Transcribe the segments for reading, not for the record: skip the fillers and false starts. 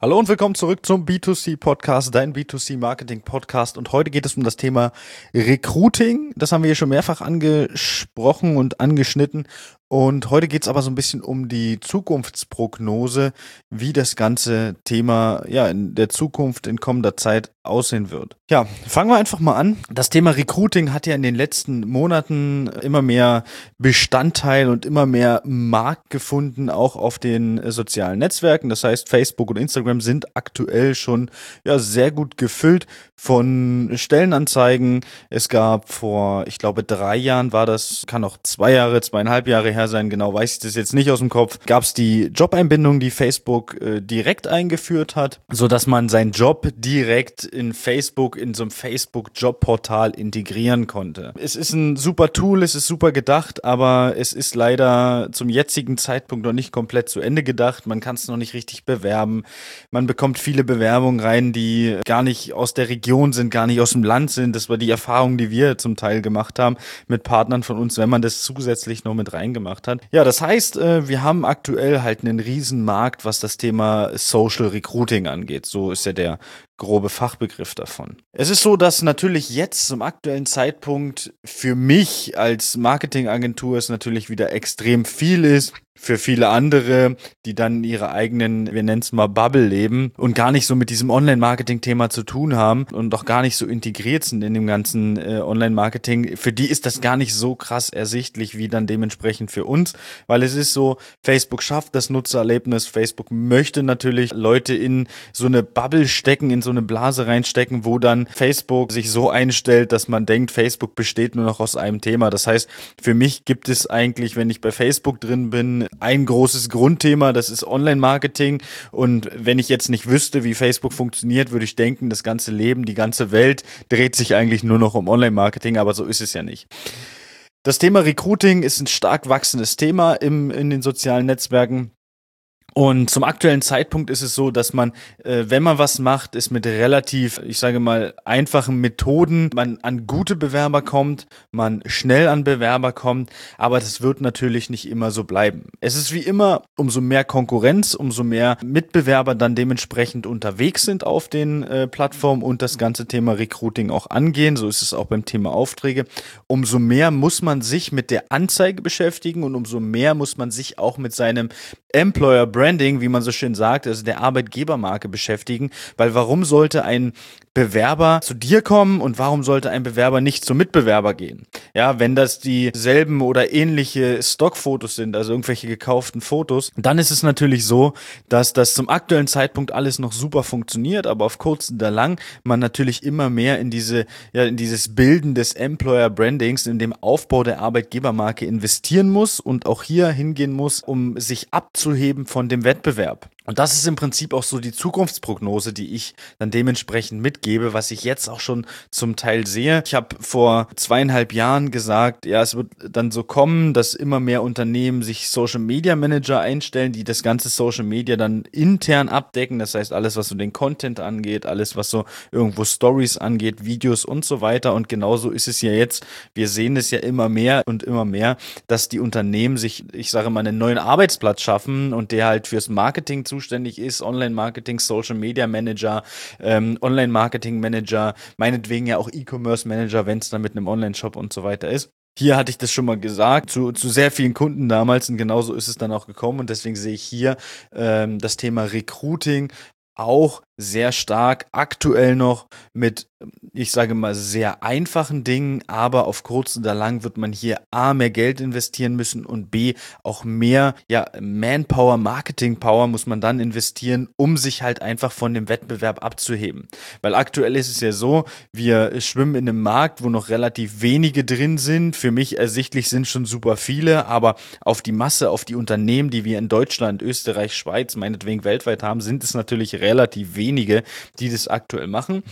Hallo und willkommen zurück zum B2C-Podcast, dein B2C-Marketing-Podcast. Und heute geht es um das Thema Recruiting. Das haben wir hier schon mehrfach angesprochen und angeschnitten. Und heute geht es aber so ein bisschen um die Zukunftsprognose, wie das ganze Thema in der Zukunft in kommender Zeit aussehen wird. Ja, fangen wir einfach mal an. Das Thema Recruiting hat ja in den letzten Monaten immer mehr Bestandteil und immer mehr Markt gefunden, auch auf den sozialen Netzwerken. Das heißt, Facebook und Instagram sind aktuell schon sehr gut gefüllt von Stellenanzeigen. Es gab vor, ich glaube, 3 Jahren war das, kann auch 2 Jahre, 2,5 Jahre her sein, genau weiß ich das jetzt nicht aus dem Kopf, gab es die Jobeinbindung, die Facebook direkt eingeführt hat, sodass man seinen Job direkt in Facebook, in so einem Facebook-Jobportal integrieren konnte. Es ist ein super Tool, es ist super gedacht, aber es ist leider zum jetzigen Zeitpunkt noch nicht komplett zu Ende gedacht. Man kann es noch nicht richtig bewerben. Man bekommt viele Bewerbungen rein, die gar nicht aus der Region sind, gar nicht aus dem Land sind. Das war die Erfahrung, die wir zum Teil gemacht haben mit Partnern von uns, wenn man das zusätzlich noch mit reingemacht hat. Ja, das heißt, wir haben aktuell halt einen riesen Markt, was das Thema Social Recruiting angeht. So ist ja der grobe Fachbegriff davon. Es ist so, dass natürlich jetzt zum aktuellen Zeitpunkt für mich als Marketingagentur es natürlich wieder extrem viel ist. Für viele andere, die dann in ihrer eigenen, wir nennen es mal Bubble leben und gar nicht so mit diesem Online-Marketing-Thema zu tun haben und auch gar nicht so integriert sind in dem ganzen Online-Marketing, für die ist das gar nicht so krass ersichtlich wie dann dementsprechend für uns, weil es ist so, Facebook schafft das Nutzererlebnis, Facebook möchte natürlich Leute in so eine Bubble stecken, in so eine Blase reinstecken, wo dann Facebook sich so einstellt, dass man denkt, Facebook besteht nur noch aus einem Thema. Das heißt, für mich gibt es eigentlich, wenn ich bei Facebook drin bin, ein großes Grundthema, das ist Online-Marketing. Und wenn ich jetzt nicht wüsste, wie Facebook funktioniert, würde ich denken, das ganze Leben, die ganze Welt dreht sich eigentlich nur noch um Online-Marketing, aber so ist es ja nicht. Das Thema Recruiting ist ein stark wachsendes Thema in den sozialen Netzwerken. Und zum aktuellen Zeitpunkt ist es so, dass man, wenn man was macht, ist mit relativ, ich sage mal, einfachen Methoden, man an gute Bewerber kommt, man schnell an Bewerber kommt, aber das wird natürlich nicht immer so bleiben. Es ist wie immer, umso mehr Konkurrenz, umso mehr Mitbewerber dann dementsprechend unterwegs sind auf den Plattformen und das ganze Thema Recruiting auch angehen, so ist es auch beim Thema Aufträge, umso mehr muss man sich mit der Anzeige beschäftigen und umso mehr muss man sich auch mit seinem Employer Branding, wie man so schön sagt, also der Arbeitgebermarke beschäftigen, weil warum sollte ein Bewerber zu dir kommen und warum sollte ein Bewerber nicht zum Mitbewerber gehen? Ja, wenn das dieselben oder ähnliche Stockfotos sind, also irgendwelche gekauften Fotos, dann ist es natürlich so, dass das zum aktuellen Zeitpunkt alles noch super funktioniert, aber auf kurz oder lang man natürlich immer mehr in dieses Bilden des Employer Brandings, in dem Aufbau der Arbeitgebermarke investieren muss und auch hier hingehen muss, um sich abzuheben von dem Wettbewerb. Und das ist im Prinzip auch so die Zukunftsprognose, die ich dann dementsprechend mitgebe, was ich jetzt auch schon zum Teil sehe. Ich habe vor 2,5 Jahren gesagt, ja, es wird dann so kommen, dass immer mehr Unternehmen sich Social Media Manager einstellen, die das ganze Social Media dann intern abdecken. Das heißt, alles, was so den Content angeht, alles, was so irgendwo Stories angeht, Videos und so weiter. Und genauso ist es ja jetzt. Wir sehen es ja immer mehr und immer mehr, dass die Unternehmen sich, ich sage mal, einen neuen Arbeitsplatz schaffen und der halt fürs Marketing zuständig ist, Online-Marketing, Social Media Manager, Online-Marketing Manager, meinetwegen ja auch E-Commerce Manager, wenn es dann mit einem Online-Shop und so weiter ist. Hier hatte ich das schon mal gesagt, zu sehr vielen Kunden damals und genauso ist es dann auch gekommen und deswegen sehe ich hier das Thema Recruiting auch sehr stark aktuell noch mit, ich sage mal, sehr einfachen Dingen, aber auf kurz oder lang wird man hier A, mehr Geld investieren müssen und B, auch mehr Manpower, Marketing-Power muss man dann investieren, um sich halt einfach von dem Wettbewerb abzuheben. Weil aktuell ist es ja so, wir schwimmen in einem Markt, wo noch relativ wenige drin sind. Für mich ersichtlich sind schon super viele, aber auf die Masse, auf die Unternehmen, die wir in Deutschland, Österreich, Schweiz, meinetwegen weltweit haben, sind es natürlich relativ wenige, die das aktuell machen.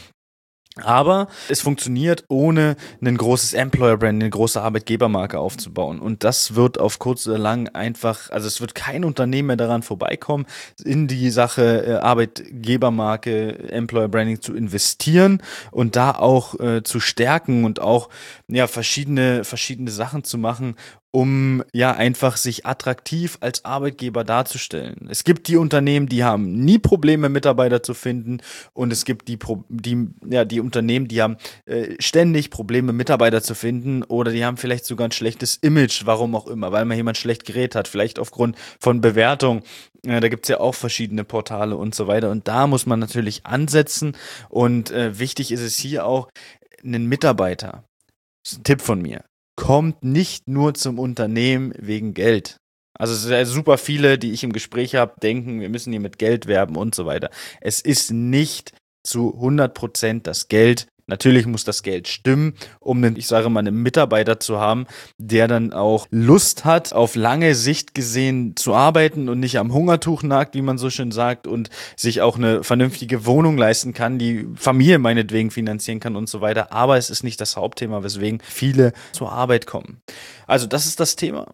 Aber es funktioniert, ohne ein großes Employer-Brand, eine große Arbeitgebermarke aufzubauen. Und das wird auf kurz oder lang einfach, also es wird kein Unternehmen mehr daran vorbeikommen, in die Sache Arbeitgebermarke, Employer-Branding zu investieren und da auch zu stärken und auch verschiedene Sachen zu machen, um ja einfach sich attraktiv als Arbeitgeber darzustellen. Es gibt die Unternehmen, die haben nie Probleme, Mitarbeiter zu finden, und es gibt die Unternehmen, die haben ständig Probleme, Mitarbeiter zu finden, oder die haben vielleicht sogar ein schlechtes Image, warum auch immer, weil man jemand schlecht geredet hat, vielleicht aufgrund von Bewertung. Da gibt's ja auch verschiedene Portale und so weiter, und da muss man natürlich ansetzen, und wichtig ist es hier auch, einen Mitarbeiter, das ist ein Tipp von mir, kommt nicht nur zum Unternehmen wegen Geld. Also es sind super viele, die ich im Gespräch habe, denken, wir müssen hier mit Geld werben und so weiter. Es ist nicht zu 100% das Geld. Natürlich muss das Geld stimmen, um einen Mitarbeiter zu haben, der dann auch Lust hat, auf lange Sicht gesehen zu arbeiten und nicht am Hungertuch nagt, wie man so schön sagt, und sich auch eine vernünftige Wohnung leisten kann, die Familie meinetwegen finanzieren kann und so weiter. Aber es ist nicht das Hauptthema, weswegen viele zur Arbeit kommen. Also das ist das Thema.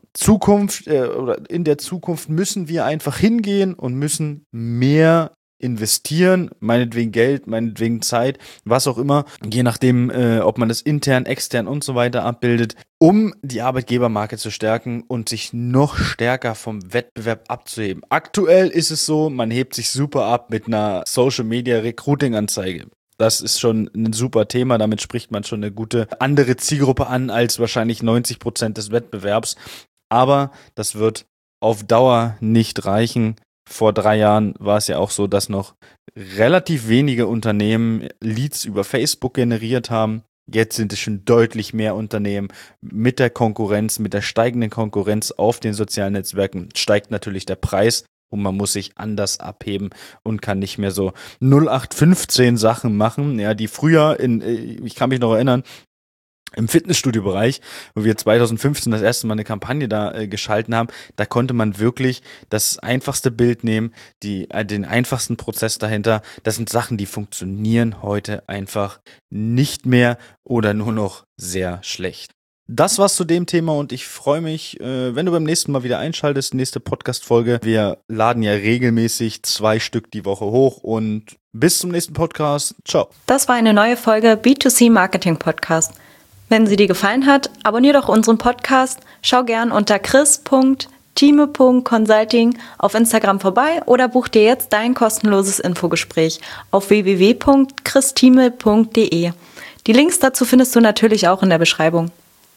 Oder in der Zukunft müssen wir einfach hingehen und müssen mehr investieren, meinetwegen Geld, meinetwegen Zeit, was auch immer, je nachdem, ob man das intern, extern und so weiter abbildet, um die Arbeitgebermarke zu stärken und sich noch stärker vom Wettbewerb abzuheben. Aktuell ist es so, man hebt sich super ab mit einer Social-Media-Recruiting-Anzeige. Das ist schon ein super Thema, damit spricht man schon eine gute andere Zielgruppe an als wahrscheinlich 90% des Wettbewerbs. Aber das wird auf Dauer nicht reichen. Vor 3 Jahren war es ja auch so, dass noch relativ wenige Unternehmen Leads über Facebook generiert haben. Jetzt sind es schon deutlich mehr Unternehmen. Mit der Konkurrenz, mit der steigenden Konkurrenz auf den sozialen Netzwerken steigt natürlich der Preis, und man muss sich anders abheben und kann nicht mehr so 0815 Sachen machen, ja, die früher ich kann mich noch erinnern, im Fitnessstudio-Bereich, wo wir 2015 das erste Mal eine Kampagne da geschalten haben, da konnte man wirklich das einfachste Bild nehmen, den einfachsten Prozess dahinter. Das sind Sachen, die funktionieren heute einfach nicht mehr oder nur noch sehr schlecht. Das war's zu dem Thema, und ich freue mich, wenn du beim nächsten Mal wieder einschaltest, nächste Podcast-Folge. Wir laden ja regelmäßig 2 Stück die Woche hoch, und bis zum nächsten Podcast. Ciao. Das war eine neue Folge B2C Marketing Podcast. Wenn sie dir gefallen hat, abonnier doch unseren Podcast, schau gern unter chris.time.consulting auf Instagram vorbei oder buch dir jetzt dein kostenloses Infogespräch auf www.christime.de. Die Links dazu findest du natürlich auch in der Beschreibung.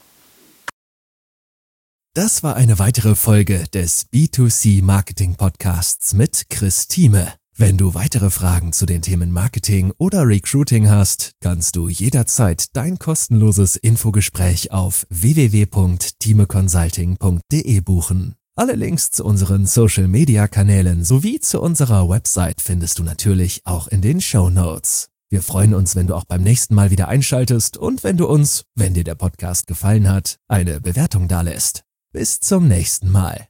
Das war eine weitere Folge des B2C Marketing Podcasts mit Chris Thieme. Wenn du weitere Fragen zu den Themen Marketing oder Recruiting hast, kannst du jederzeit dein kostenloses Infogespräch auf www.timeconsulting.de buchen. Alle Links zu unseren Social-Media-Kanälen sowie zu unserer Website findest du natürlich auch in den Shownotes. Wir freuen uns, wenn du auch beim nächsten Mal wieder einschaltest und wenn du uns, wenn dir der Podcast gefallen hat, eine Bewertung dalässt. Bis zum nächsten Mal.